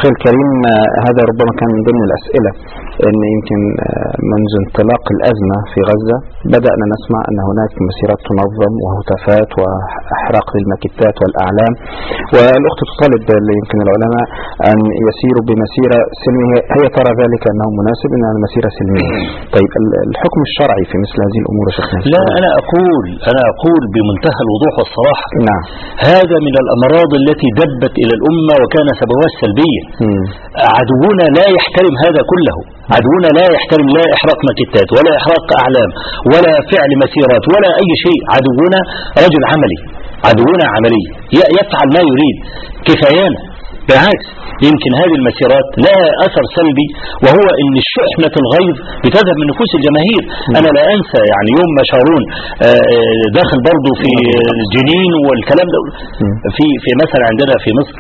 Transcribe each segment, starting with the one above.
أخي الكريم، هذا ربما كان من ضمن الأسئلة، أن يمكن منذ انطلاق الأزمة في غزة بدأنا نسمع أن هناك مسيرات تنظم وهتافات وإحراق للماكيتات والأعلام، والأخت تطالب يمكن العلماء أن يسيروا بمسيرة سلمية. هي ترى ذلك أنه مناسب أنها مسيرة سلمية. طيب الحكم الشرعي في مثل هذه الأمور يا شيخنا؟ لا، أنا أقول بمنتهى الوضوح والصراحة، نعم، هذا من الأمراض التي دبت إلى الأمة وكان سببها السلبية. عدونا لا يحترم هذا كله، عدونا لا يحترم لا إحراق ماكيتات ولا إحراق أعلام ولا فعل مسيرات ولا أي شيء. عدونا رجل عملي، عدونا عملي يفعل ما يريد. كفايانا بالعكس، يمكن هذه المسيرات لها أثر سلبي، وهو أن الشحنة الغيظ بتذهب من نفوس الجماهير. أنا لا أنسى يعني يوم ما شارون داخل برضو في الجنين والكلام ده، في مثلا عندنا في مصر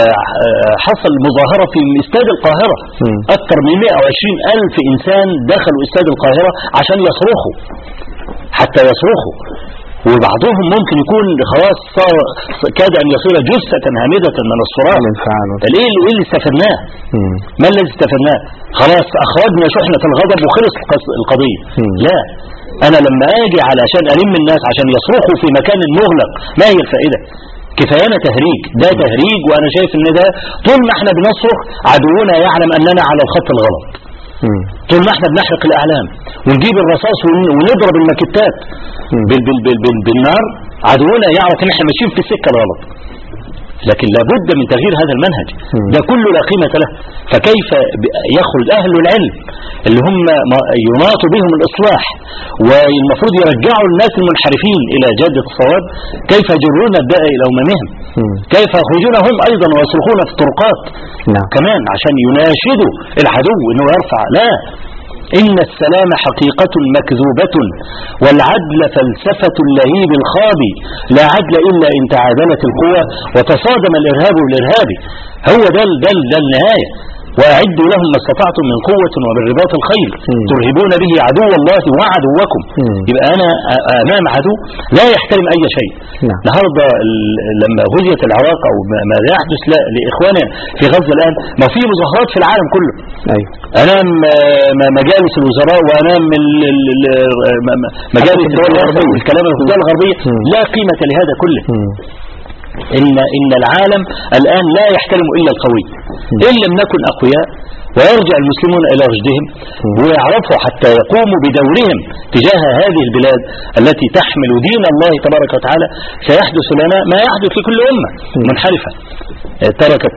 حصل مظاهرة في استاد القاهرة، أكثر من 120,000 إنسان دخلوا استاد القاهرة عشان يصرخوا، حتى يصرخوا، وبعضهم ممكن يكون خلاص صار كاد أن يصير جثة هامدة من الصراخ. ايه اللي استفدناه؟ ما الذي استفدناه؟ خلاص أخرجنا شحنة الغضب وخلص القضية. لا، أنا لما أجي علشان ألم الناس عشان يصرخوا في مكان مغلق، ما هي الفائدة؟ كفايانا تهريج، ده تهريج. وأنا شايف أن ده طول ما احنا بنصرخ عدونا يعلم أننا على الخط الغلط. طول ما احنا بنحرق الأعلام ونجيب الرصاص ونضرب الماكيتات بالنار، عدونا يعرف ان احنا ماشيين في السكة الغلط. لكن لابد من تغيير هذا المنهج، ده كله لا قيمة له. فكيف يخرج أهل العلم اللي هم يناط بهم الإصلاح والمفروض يرجعوا الناس المنحرفين إلى جادة الصواب، كيف يجرون الداء إلى أممهم؟ كيف يخرجون هم أيضا ويصرخون في الطرقات كمان عشان يناشدوا العدو أنه يرفع؟ لا، إن السلام حقيقة مكذوبة والعدل فلسفة اللهيب الخابي، لا عدل إلا إن تعادلت القوى وتصادم الإرهاب والإرهابي. هو ده النهاية. وأعدوا لهم ما استطعتم من قوة ومن رباط الخيل ترهبون به عدو الله وعدوكم. يبقى أنا أمام عدو لا يحترم أي شيء. النهارده لما غزيت العراق أو ما يحدث لإخواننا في غزة الآن، ما في مظاهرات في العالم كله. أمام مجالس الوزراء وأمام مجالس الدول الغربية، الكلام الدول الغربية لا قيمة لهذا كله. إن العالم الآن لا يحترم إلا القوي. إن لم نكن أقوياء ويرجع المسلمون إلى رشدهم ويعرفوا حتى يقوموا بدورهم تجاه هذه البلاد التي تحمل دين الله تبارك وتعالى، سيحدث لنا ما يحدث لكل أمة منحرفة تركت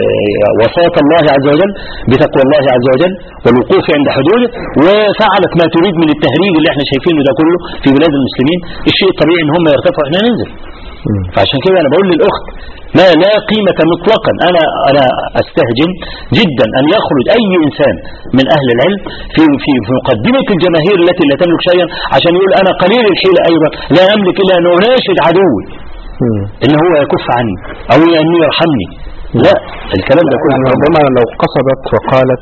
وصاة الله عز وجل بتقوى الله عز وجل والوقوف عند حدوده، وفعلت ما تريد من التهريج اللي احنا شايفينه ده كله في بلاد المسلمين. الشيء الطبيعي ان هم يرتفعوا احنا ننزل. فعشان كده انا بقول للاخت ما لا قيمة مطلقا. انا استهجن جدا ان يخرج اي انسان من اهل العلم في مقدمة الجماهير التي لا تملك شيئا عشان يقول انا قليل الحيلة ايضا لا املك الا ان اناشد عدوي ان هو يكف عني او ان يرحمني. لا، الكلام ده كله ربما لو قصدت وقالت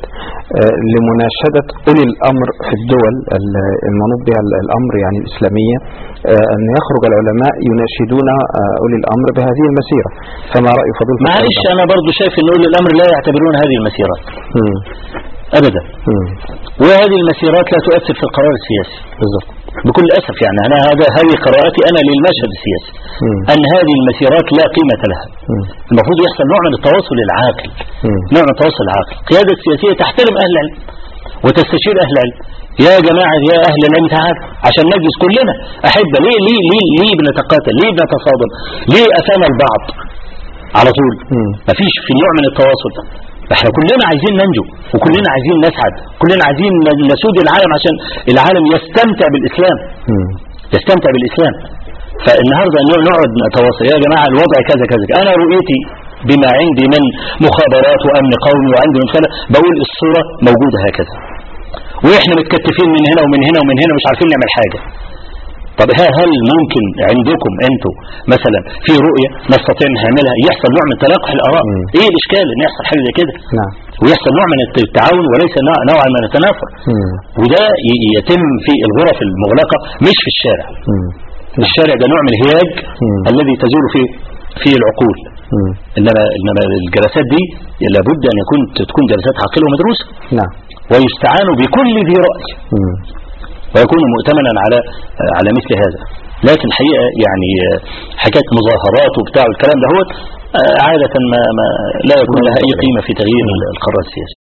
لمناشدة أولي الأمر في الدول المنوط بها الأمر يعني الإسلامية، أن يخرج العلماء يناشدون أولي الأمر بهذه المسيرة، فما رأي فضيلتك؟ معلش أنا برضو شايف أن أولي الأمر لا يعتبرون هذه المسيرات أبدا، وهذه المسيرات لا تؤثر في القرار السياسي بالضبط بكل أسف. يعني أنا هذه قراءتي أنا للمشهد السياسي، أن هذه المسيرات لا قيمة لها. المفروض يحصل نوع من التواصل العاقل، نوع من التواصل العاقل. القيادة السياسية تحترم أهل العلم وتستشير أهل العلم. يا جماعة يا أهل العلم تعالوا عشان نجلس كلنا أحبة. ليه بنتقاتل؟ ليه بنتصادم؟ ليه أثنى البعض على طول؟ مفيش في نوع من التواصل. احنا كلنا عايزين ننجو وكلنا عايزين نسعد، كلنا عايزين نسود العالم عشان العالم يستمتع بالإسلام، يستمتع بالإسلام. فالنهاردة نقعد نتواصل يا جماعة الوضع كذا كذا. أنا رؤيتي بما عندي من مخابرات وأمن قومي وعندي من خلال بقول الصورة موجودة هكذا، وإحنا متكتفين من هنا ومن هنا ومن هنا مش عارفين نعمل حاجة. طب هل ممكن عندكم انتوا مثلا في رؤية نستطيع نعملها يحصل نوع من تلاقح الآراء؟ ايه الاشكال ان يحصل حاجة زي كده؟ ويحصل نوع من التعاون وليس نوع من التنافر، وده يتم في الغرف المغلقة مش في الشارع. الشارع ده نوع من الهياج الذي تزول فيه في العقول. إنما الجلسات دي لابد أن تكون جلسات عاقلة ومدروسة. نعم. ويستعان بكل ذي رأي ويكون مؤتمنا على مثل هذا. لكن الحقيقة يعني حكاية مظاهرات وبتاع والكلام ده هو عادة ما لا يكون لها أي قيمة في تغيير القرار السياسي.